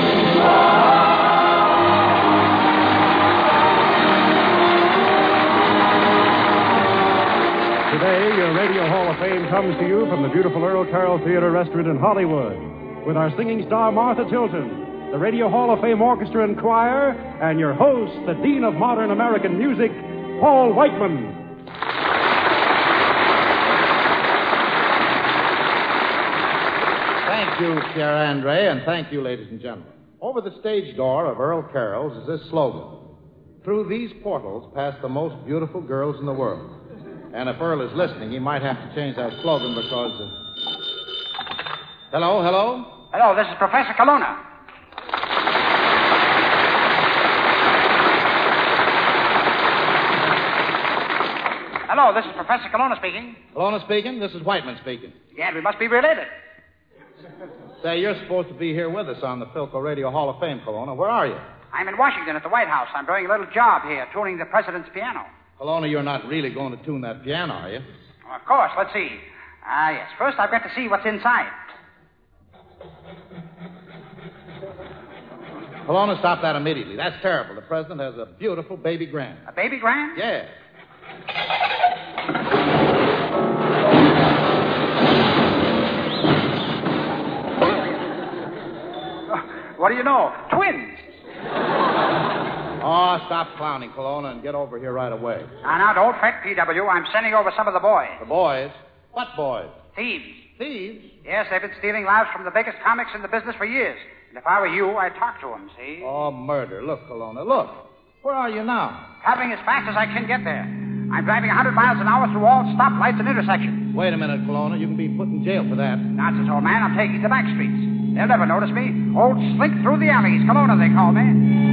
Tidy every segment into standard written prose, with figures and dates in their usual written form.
Today, your Radio Hall of Fame comes to you from the beautiful Earl Carroll Theater Restaurant in Hollywood with our singing star Martha Tilton, the Radio Hall of Fame Orchestra and Choir, and your host, the Dean of Modern American Music, Paul Whiteman. Thank you, Pierre Andre, and thank you, ladies and gentlemen. Over the stage door of Earl Carroll's is this slogan: through these portals pass the most beautiful girls in the world. And if Earl is listening, he might have to change that slogan because... Hello? Hello, this is Professor Colonna. Hello, this is Professor Colonna speaking. Colonna speaking? This is Whiteman speaking. Yeah, we must be related. Say, you're supposed to be here with us on the Philco Radio Hall of Fame, Colonna. Where are you? I'm in Washington at the White House. I'm doing a little job here, tuning the president's piano. Colonna, you're not really going to tune that piano, are you? Oh, of course. Let's see. Yes. First, I've got to see what's inside. Colonna, stop that immediately. That's terrible. The president has a beautiful baby grand. A baby grand? Yeah. What do you know? Twins. Oh, stop clowning, Colonna, and get over here right away. Now, don't fret, P.W. I'm sending over some of the boys. The boys? What boys? Thieves. Thieves? Yes, they've been stealing lives from the biggest comics in the business for years. And if I were you, I'd talk to them, see? Oh, murder. Look, Colonna, look. Where are you now? Traveling as fast as I can get there. I'm driving 100 miles an hour through all stoplights and intersections. Wait a minute, Colonna. You can be put in jail for that. Nonsense, old man. I'm taking the back streets. They'll never notice me. Old Slink through the alleys. Colonna, they call me.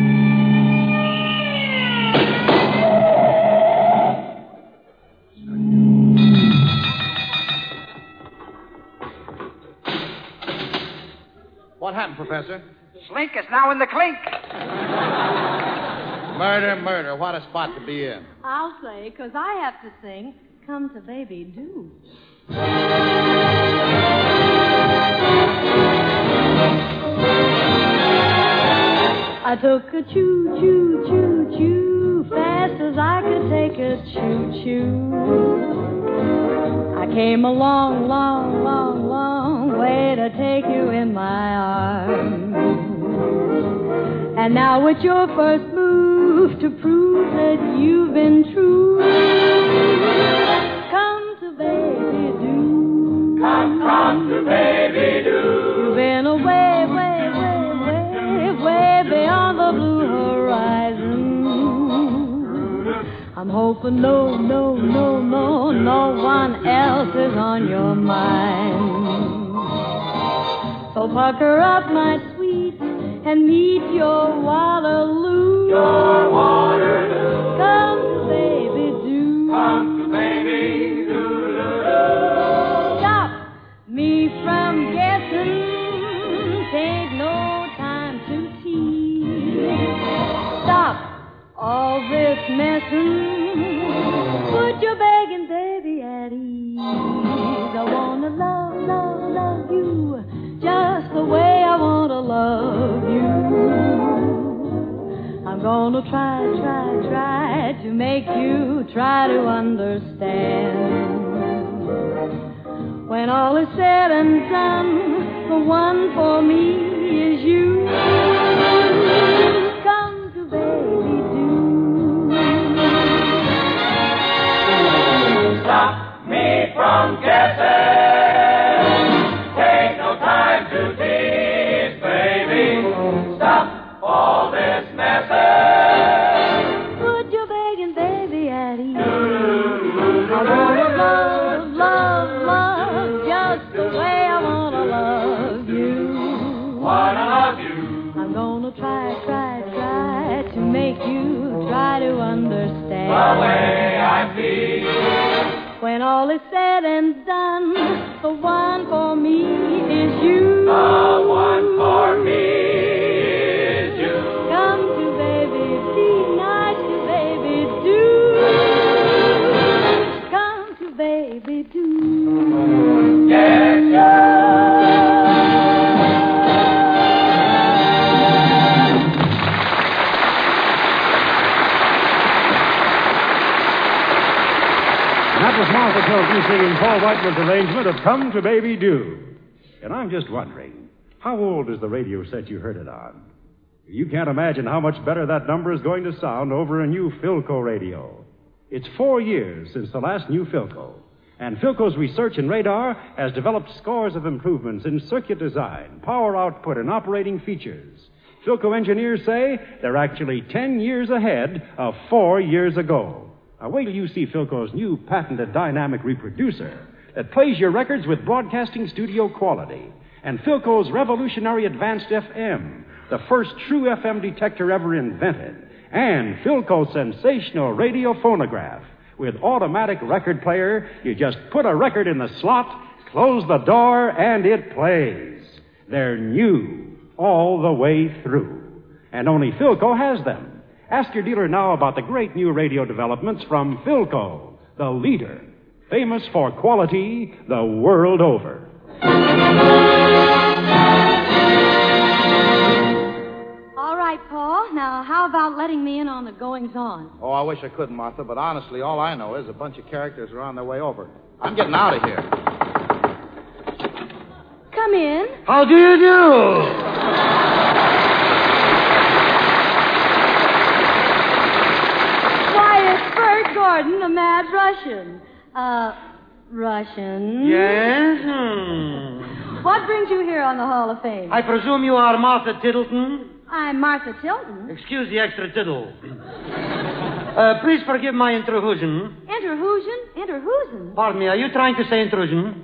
What happened, Professor? Slink is now in the clink. Murder. What a spot to be in. I'll say, 'cause I have to sing, Come to Baby Do. I took a choo-choo, fast as I could take a choo-choo. I came a long, long, long, long way to take you in my arms. And now it's your first move to prove that you've been true. Come to Baby Do. Come to Baby Do. You've been away, way beyond the blue horizon. I'm hoping no one else is on your mind. So pucker up, my sweet, and meet your Waterloo. Your Waterloo. Come to Baby Do. Come to Baby Do. Stop me from guessing. Take no time to tease. Stop all this messing. Put your begging baby at ease. I wanna love you just the way I wanna love you. I'm gonna try to make you try to understand. When all is said and done, the one for me is you. Come to Baby Do. Stop me from guessing. Take no time to tease, baby. Stop all this messing. Put your begging baby at ease. I wanna love just the way I wanna love you. Wanna love you. I'm gonna try to make you try to understand. The way I feel. When all is said and done, the one for me is you. The one for me is you. Come to Baby, be nice to Baby Do. Come to Baby Do. Yes, you. Hilton singing Paul Whiteman's arrangement of Come to Baby Do. And I'm just wondering, how old is the radio set you heard it on? You can't imagine how much better that number is going to sound over a new Philco radio. It's 4 years since the last new Philco. And Philco's research and radar has developed scores of improvements in circuit design, power output, and operating features. Philco engineers say they're actually 10 years ahead of 4 years ago. Now, wait till you see Philco's new patented dynamic reproducer that plays your records with broadcasting studio quality. And Philco's revolutionary advanced FM, the first true FM detector ever invented. And Philco's sensational radio phonograph. With automatic record player, you just put a record in the slot, close the door, and it plays. They're new all the way through. And only Philco has them. Ask your dealer now about the great new radio developments from Philco, the leader, famous for quality the world over. All right, Paul. Now, how about letting me in on the goings-on? Oh, I wish I could, Martha, but honestly, all I know is a bunch of characters are on their way over. I'm getting out of here. Come in. How do you do? Why, it's Bert Gordon, the Mad Russian. Russian? Yes? What brings you here on the Hall of Fame? I presume you are Martha Tiddleton? I'm Martha Tilton. Excuse the extra tittle. Please forgive my intrusion. Interwhosen? Pardon me, are you trying to say intrusion?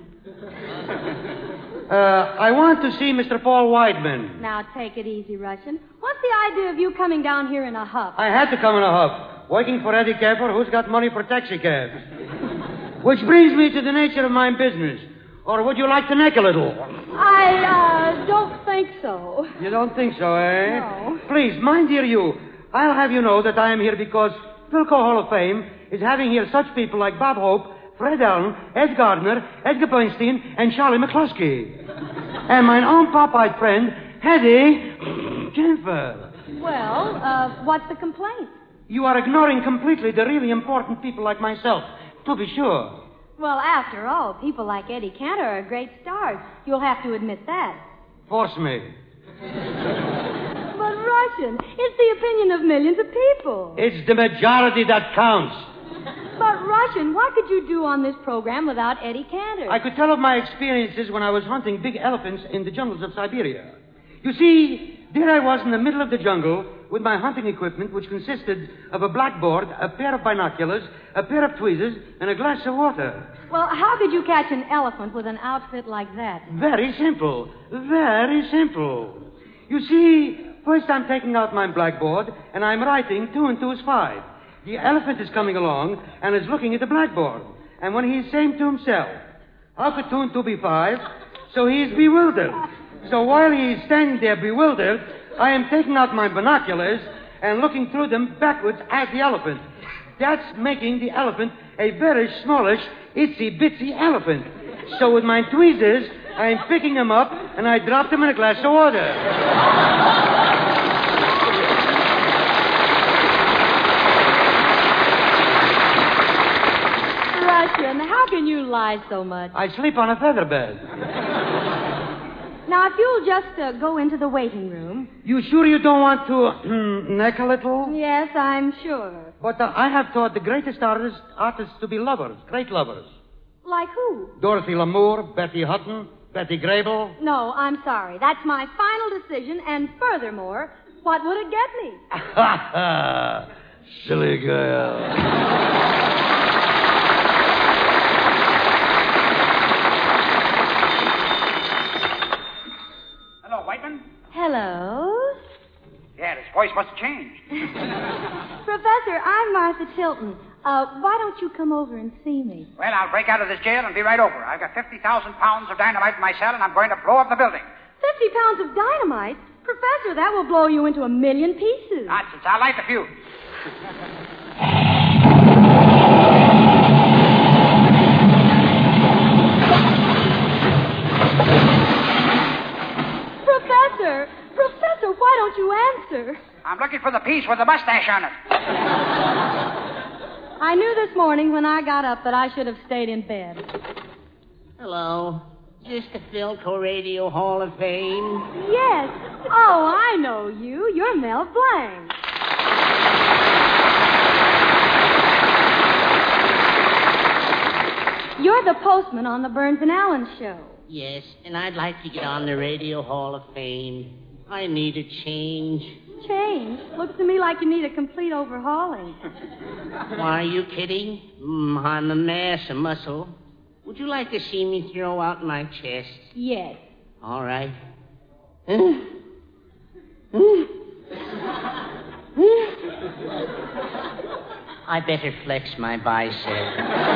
I want to see Mr. Paul Whiteman. Now, take it easy, Russian. What's the idea of you coming down here in a huff? I had to come in a huff. Working for Eddie Capper, who's got money for taxi cabs. Which brings me to the nature of my business. Or would you like to neck a little? I don't think so. You don't think so, eh? No. Please, my dear you, I'll have you know that I am here because Philco Hall of Fame is having here such people like Bob Hope, Fred Allen, Ed Gardner, Edgar Bernstein, and Charlie McCluskey. And my own Popeye friend, Hetty Jennifer. Well, what's the complaint? You are ignoring completely the really important people like myself, to be sure. Well, after all, people like Eddie Cantor are great stars. You'll have to admit that. Force me. But, Russian, it's the opinion of millions of people. It's the majority that counts. But, Russian, what could you do on this program without Eddie Cantor? I could tell of my experiences when I was hunting big elephants in the jungles of Siberia. You see, there I was in the middle of the jungle with my hunting equipment, which consisted of a blackboard, a pair of binoculars, a pair of tweezers, and a glass of water. Well, how could you catch an elephant with an outfit like that? Very simple. Very simple. You see, first I'm taking out my blackboard, and I'm writing 2 and 2 is 5. The elephant is coming along and is looking at the blackboard. And when he's saying to himself, how could 2 and 2 be 5? So he's bewildered. So while he's standing there bewildered, I am taking out my binoculars and looking through them backwards at the elephant. That's making the elephant a very smallish, itsy-bitsy elephant. So with my tweezers, I'm picking him up and I drop him in a glass of water. Russian, how can you lie so much? I sleep on a feather bed. Now, if you'll just go into the waiting room. You sure you don't want to neck a little? Yes, I'm sure. But I have taught the greatest artists to be lovers, great lovers. Like who? Dorothy Lamour, Betty Hutton, Betty Grable. No, I'm sorry. That's my final decision, and furthermore, what would it get me? Silly girl. Hello? Yeah, his voice must have changed. Professor, I'm Martha Tilton. Why don't you come over and see me? Well, I'll break out of this jail and be right over. I've got 50,000 pounds of dynamite in my cell, and I'm going to blow up the building. 50 pounds of dynamite? Professor, that will blow you into 1,000,000 pieces. Nonsense. I'll light the fuse. Professor, why don't you answer? I'm looking for the piece with the mustache on it. I knew this morning when I got up that I should have stayed in bed. Hello. Is this the Philco Radio Hall of Fame? Yes. Oh, I know you. You're Mel Blanc. You're the postman on the Burns and Allen show. Yes, and I'd like to get on the Radio Hall of Fame. I need a change. Change? Looks to me like you need a complete overhauling. Why, are you kidding? I'm a mass of muscle. Would you like to see me throw out my chest? Yes. All right. I better flex my bicep.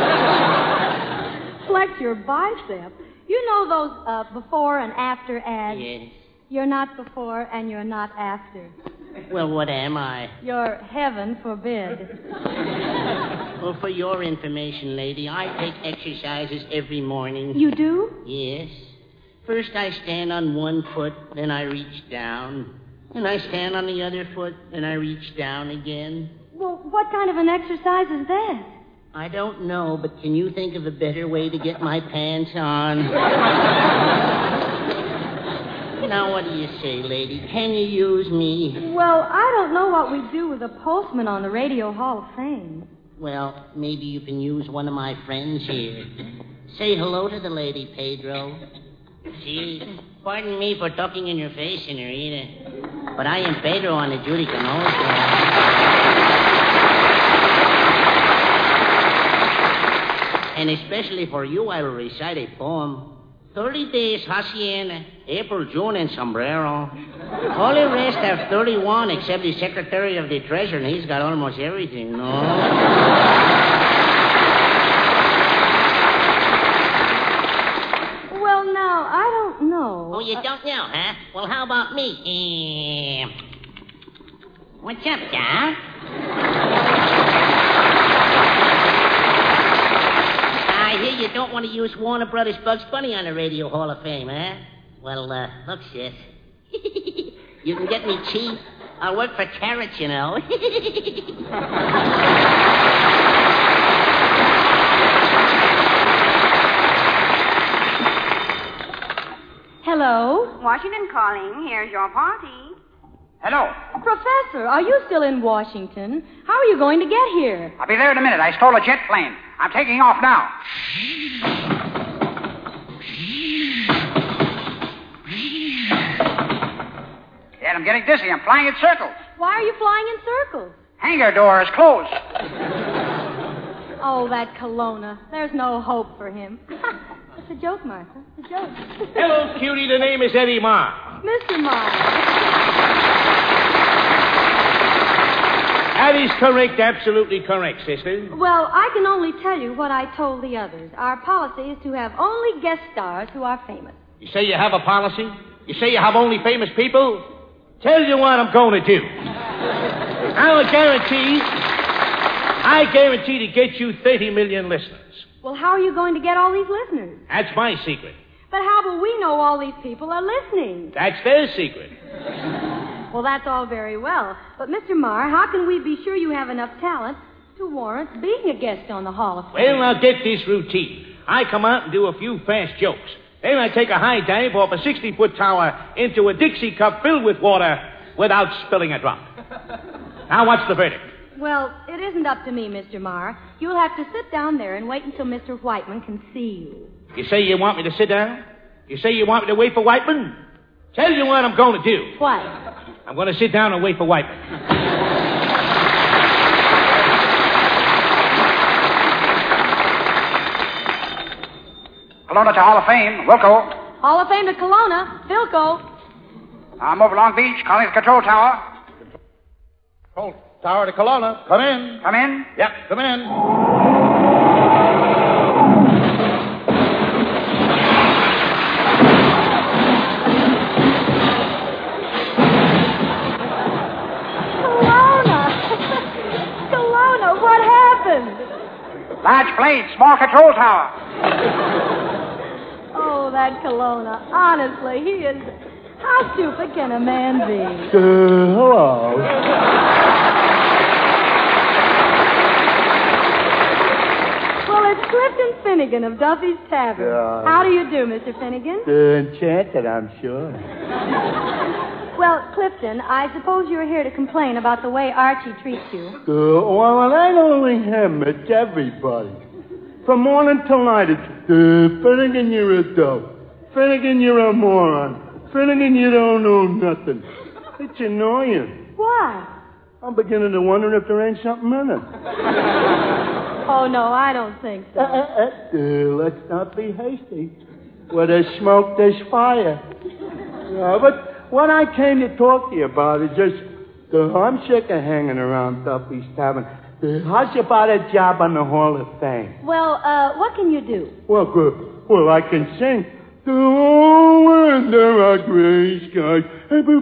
Flex your bicep? You know those before and after ads? Yes. You're not before and you're not after. Well, what am I? You're heaven forbid. Well, for your information, lady, I take exercises every morning. You do? Yes. First I stand on one foot, then I reach down. Then I stand on the other foot, then I reach down again. Well, what kind of an exercise is that? I don't know, but can you think of a better way to get my pants on? Now, what do you say, lady? Can you use me? Well, I don't know what we do with a postman on the Radio Hall of Fame. Well, maybe you can use one of my friends here. Say hello to the lady, Pedro. See, pardon me for talking in your face, senorita, but I am Pedro on the Judy Canoa show. And especially for you, I will recite a poem. 30 days, Hacienda, April, June, and sombrero. All the rest have 31 except the Secretary of the Treasury, and he's got almost everything, no? Well, now, I don't know. Oh, you don't know, huh? Well, how about me? What's up, Doc? I hear you don't want to use Warner Brothers Bugs Bunny on the Radio Hall of Fame, huh? Well, look, sis. You can get me cheap. I'll work for carrots, you know. Hello? Washington calling. Here's your party. Hello. Professor, are you still in Washington? How are you going to get here? I'll be there in a minute. I stole a jet plane. I'm taking off now. Yeah, I'm getting dizzy. I'm flying in circles. Why are you flying in circles? Hangar door is closed. Oh, that Kelowna. There's no hope for him. It's a joke, Martha. It's a joke. Hello, cutie. The name is Eddie Marr. Mr. Marr. That is correct, absolutely correct, sister. Well, I can only tell you what I told the others. Our policy is to have only guest stars who are famous. You say you have a policy? You say you have only famous people? Tell you what I'm going to do. I guarantee to get you 30 million listeners. Well, how are you going to get all these listeners? That's my secret. But how will we know all these people are listening? That's their secret. Well, that's all very well. But, Mr. Marr, how can we be sure you have enough talent to warrant being a guest on the Hall of Fame? Well, now get this routine. I come out and do a few fast jokes. Then I take a high dive off a 60-foot tower into a Dixie cup filled with water without spilling a drop. Now, what's the verdict? Well, it isn't up to me, Mr. Marr. You'll have to sit down there and wait until Mr. Whiteman can see you. You say you want me to sit down? You say you want me to wait for Whiteman? Tell you what I'm going to do. What? I'm going to sit down and wait for Whiteman. Kelowna to Hall of Fame. Wilco. Hall of Fame to Kelowna. Philco. I'm over Long Beach, calling the control tower. Control tower to Kelowna. Come in. Come in. Yep, come in. Kelowna, what happened? Large plane, small control tower. Oh, that Kelowna. Honestly, he is... How stupid can a man be? Hello. Clifton Finnegan of Duffy's Tavern. How do you do, Mr. Finnegan? Enchanted, I'm sure. Well, Clifton, I suppose you're here to complain about the way Archie treats you. Well, it ain't only him. It's everybody. From morning till night, it's Finnegan, you're a dope. Finnegan, you're a moron. Finnegan, you don't know nothing. It's annoying. Why? I'm beginning to wonder if there ain't something in it. Oh, no, I don't think so. Let's not be hasty. Where there's smoke, there's fire. But what I came to talk to you about is just, I'm sick of hanging around Duffy's Tavern. How's about a job on the Hall of Fame? Well, what can you do? Well, good. Well, I can sing. When there are gray skies. There are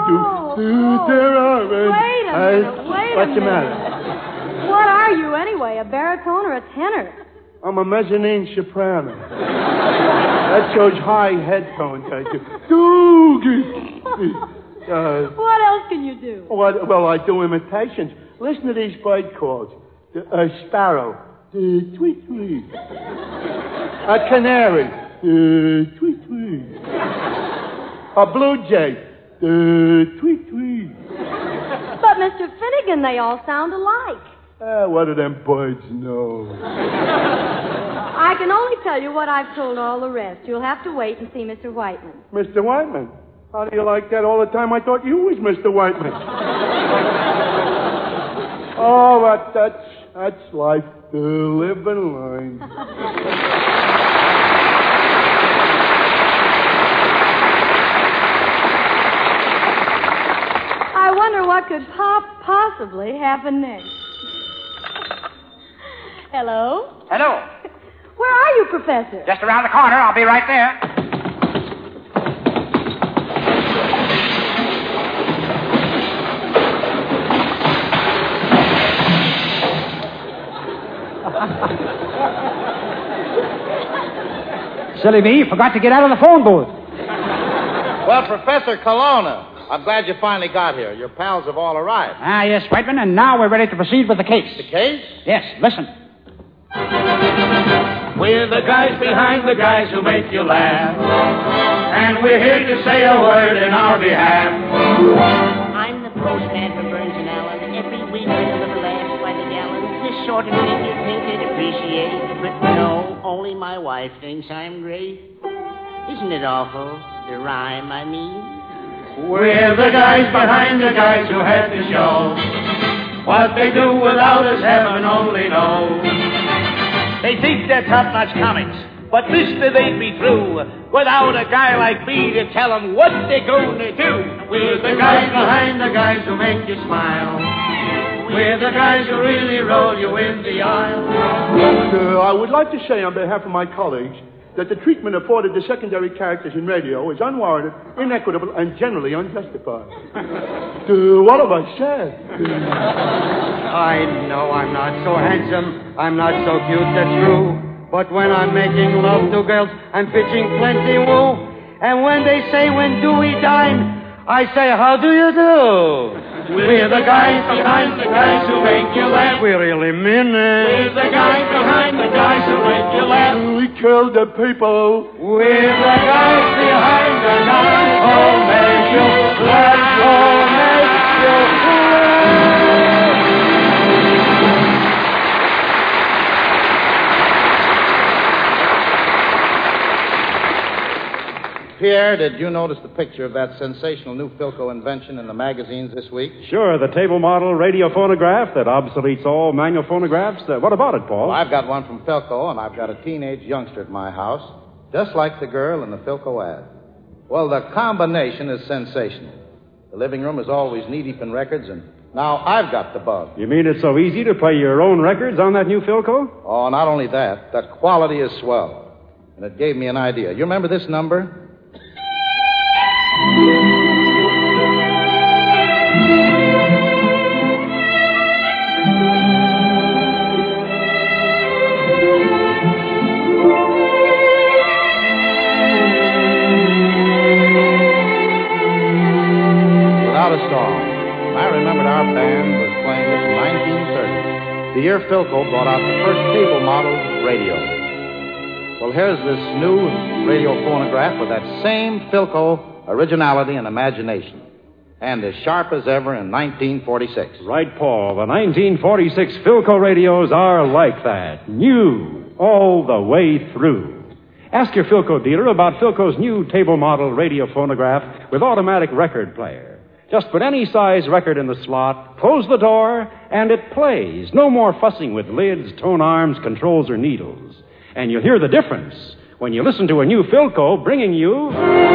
wait a minute. What's the matter? What are you, anyway, a baritone or a tenor? I'm a mezzanine soprano. That's those high head tones I do. What else can you do? Well, I do imitations. Listen to these bird calls. A sparrow. Tweet, tweet. A canary. Tweet, tweet. A blue jay. Tweet, tweet. But, Mr. Finnegan, they all sound alike. What do them birds know? I can only tell you what I've told all the rest. You'll have to wait and see Mr. Whiteman. Mr. Whiteman? How do you like that all the time? I thought you was Mr. Whiteman. Oh, but that's life. To live and learn. I wonder what could possibly happen next. Hello? Hello. Where are you, Professor? Just around the corner. I'll be right there. Silly me, forgot to get out of the phone booth. Well, Professor Colonna, I'm glad you finally got here. Your pals have all arrived. Ah, yes, Whiteman, and now we're ready to proceed with the case. The case? Yes, listen. We're the guys behind the guys who make you laugh. And we're here to say a word in our behalf. I'm the postman for Burns and Allen, and every week I deliver laughs by the gallon. This sort of thing you'd think they'd appreciate, but no, only my wife thinks I'm great. Isn't it awful? The rhyme, I mean. We're the guys behind the guys who had the show. What they do without us, heaven only knows. They think they're top-notch comics, but mister, they'd be through without a guy like me to tell them what they're going to do. We're the guys behind the guys who make you smile. We're the guys who really roll you in the aisle. I would like to say on behalf of my colleagues that the treatment afforded to secondary characters in radio is unwarranted, inequitable, and generally unjustified. What have I said? I know I'm not so handsome, I'm not so cute, that's true. But when I'm making love to girls, I'm pitching plenty woo. And when they say, when do we dine, I say, how do you do? We're the guys behind the guys who make you laugh. We really mean it. We're the guys behind the guys who make you laugh. We killed the people. We're the guys behind the guys who make you laugh. Who make you laugh. Pierre, did you notice the picture of that sensational new Philco invention in the magazines this week? Sure, the table model radio phonograph that obsoletes all manual phonographs. What about it, Paul? Well, I've got one from Philco, and I've got a teenage youngster at my house, just like the girl in the Philco ad. Well, the combination is sensational. The living room is always knee-deep in records, and now I've got the bug. You mean it's so easy to play your own records on that new Philco? Oh, not only that, the quality is swell. And it gave me an idea. You remember this number? Without a song. I remembered our band was playing this in 1930, the year Philco brought out the first table model radio. Well, here's this new radio phonograph with that same Philco originality and imagination. And as sharp as ever in 1946. Right, Paul. The 1946 Philco radios are like that. New, all the way through. Ask your Philco dealer about Philco's new table model radio phonograph with automatic record player. Just put any size record in the slot, close the door, and it plays. No more fussing with lids, tone arms, controls, or needles. And you'll hear the difference when you listen to a new Philco bringing you...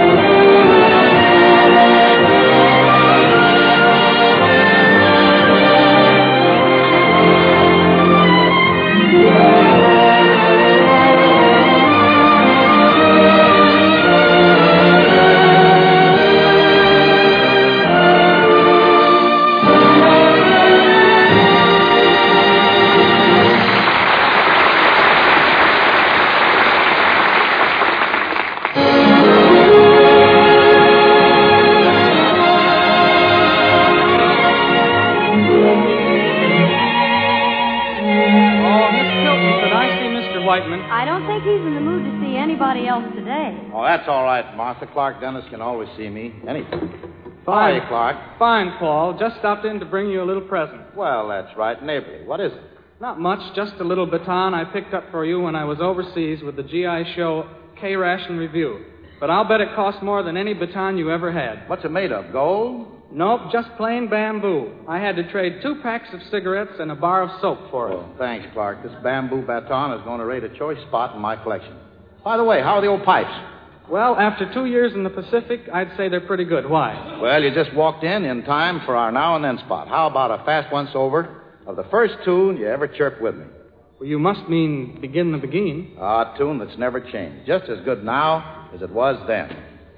I don't think he's in the mood to see anybody else today. Oh, that's all right, Martha. Clark Dennis can always see me anytime. Fine. Hi, Clark. Fine, Paul. Just stopped in to bring you a little present. Well, that's right. Neighborly. What is it? Not much, just a little baton I picked up for you when I was overseas with the GI show K-Ration Review. But I'll bet it cost more than any baton you ever had. What's it made of, gold? Nope, just plain bamboo. I had to trade 2 packs of cigarettes and a bar of soap for it. Oh, thanks, Clark. This bamboo baton is going to rate a choice spot in my collection. By the way, how are the old pipes? Well, after 2 years in the Pacific, I'd say they're pretty good. Why? Well, you just walked in time for our now and then spot. How about a fast once-over of the first tune you ever chirped with me? Well, you must mean Begin the Beguine. A tune that's never changed. Just as good now as it was then.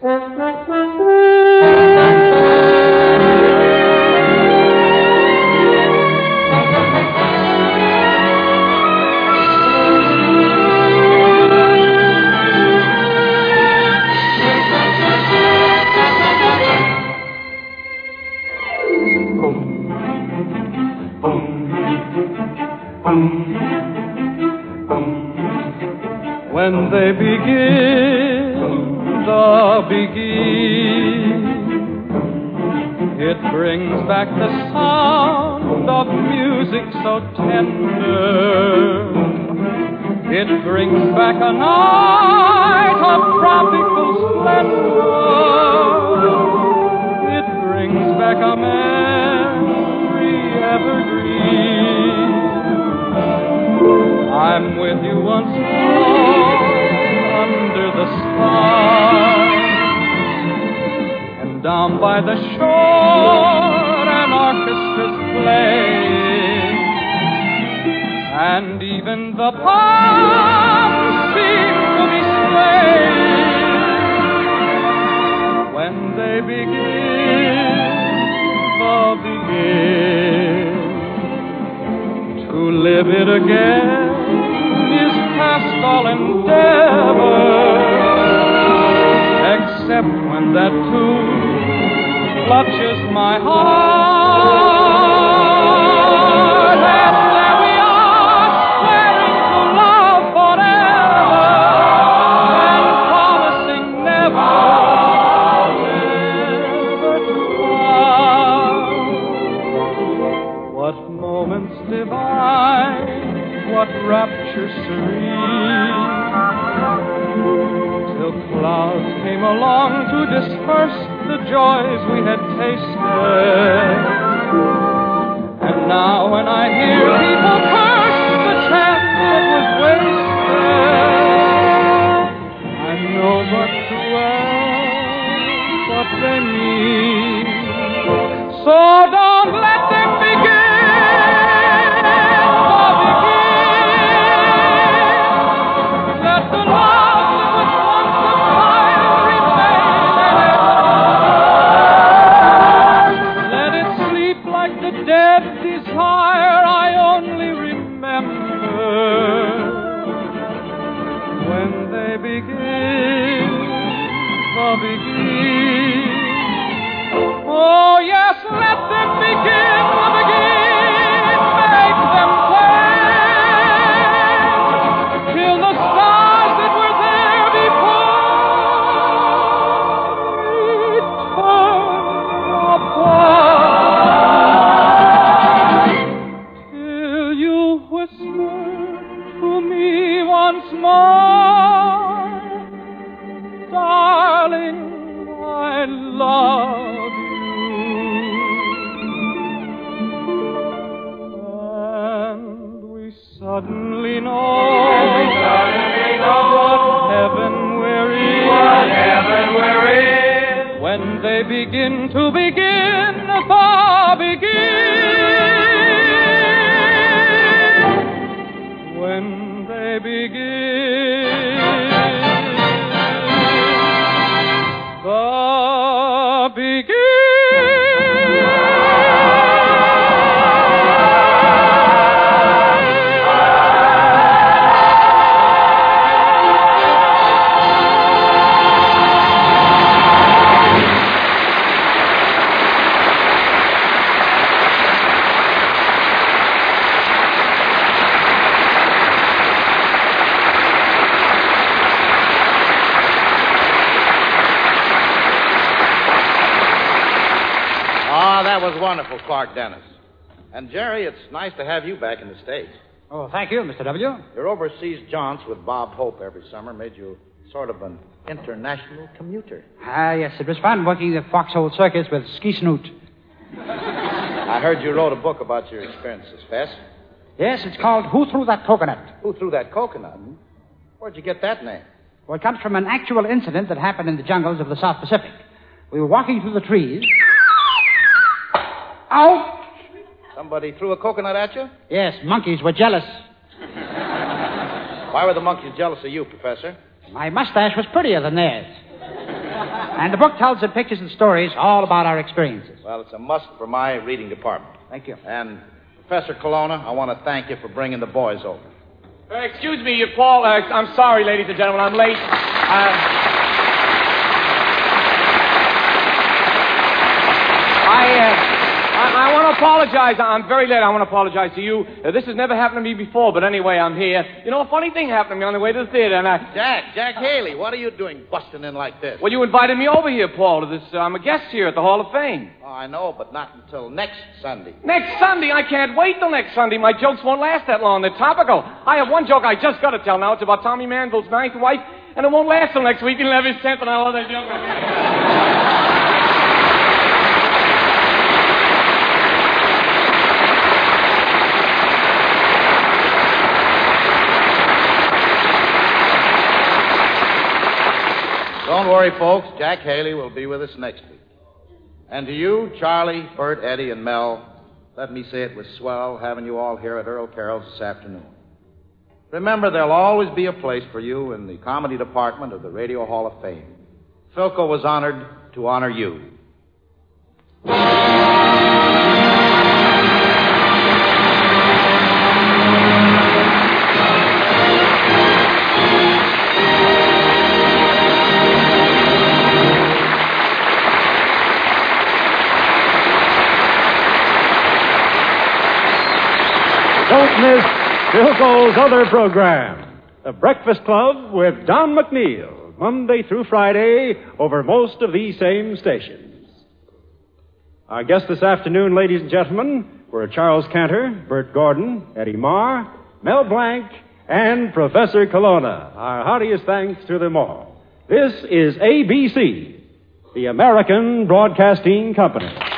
When they begin the beguine, it brings back the sound of music so tender. It brings back a night of tropical splendor. It brings back a memory evergreen. I'm with you once more under the stars, and down by the shore an orchestra's playing, and even the palms seem to be swaying when they begin the begin. To live it again is past all endeavor, except when that tune clutches my heart, and there we are, swearing to love forever, and promising never, never to part. What moments divine, what rapture serene, till clouds came along to disperse the joys we had tasted. And now when I hear people curse the chance that was wasted, I know but too well what they mean. So don't let them begin. Oh, yes, let them begin the begin. Make them play till the stars that suddenly know what heaven we're in when they begin to begin the begin. When they begin the begin. That was wonderful, Clark Dennis. And, Jerry, it's nice to have you back in the States. Oh, thank you, Mr. W. Your overseas jaunts with Bob Hope every summer made you sort of an international commuter. Yes, it was fun working the Foxhole Circus with Ski Snoot. I heard you wrote a book about your experiences, Fess. Yes, it's called Who Threw That Coconut? Who Threw That Coconut? Where'd you get that name? Well, it comes from an actual incident that happened in the jungles of the South Pacific. We were walking through the trees. Out! Somebody threw a coconut at you? Yes, monkeys were jealous. Why were the monkeys jealous of you, Professor? My mustache was prettier than theirs. And the book tells in pictures and stories all about our experiences. Well, it's a must for my reading department. Thank you. And, Professor Colonna, I want to thank you for bringing the boys over. Excuse me, Paul. I'm sorry, ladies and gentlemen. I'm late. I want to apologize. I'm very late. I want to apologize to you. This has never happened to me before, but anyway, I'm here. You know, a funny thing happened to me on the way to the theater, and Jack Haley, what are you doing busting in like this? Well, you invited me over here, Paul, to this... I'm a guest here at the Hall of Fame. Oh, I know, but not until next Sunday. Next Sunday? I can't wait till next Sunday. My jokes won't last that long. They're topical. I have one joke I just got to tell now. It's about Tommy Manville's ninth wife, and it won't last till next week. He'll have his 10th, and I'll have that joke again. Don't worry, folks. Jack Haley will be with us next week. And to you, Charlie, Bert, Eddie, and Mel, let me say it was swell having you all here at Earl Carroll's this afternoon. Remember, there'll always be a place for you in the comedy department of the Radio Hall of Fame. Philco was honored to honor you. Don't miss Philco's other program, The Breakfast Club with Don McNeil, Monday through Friday over most of these same stations. Our guests this afternoon, ladies and gentlemen, were Charles Cantor, Bert Gordon, Eddie Marr, Mel Blanc, and Professor Colonna. Our heartiest thanks to them all. This is ABC, the American Broadcasting Company.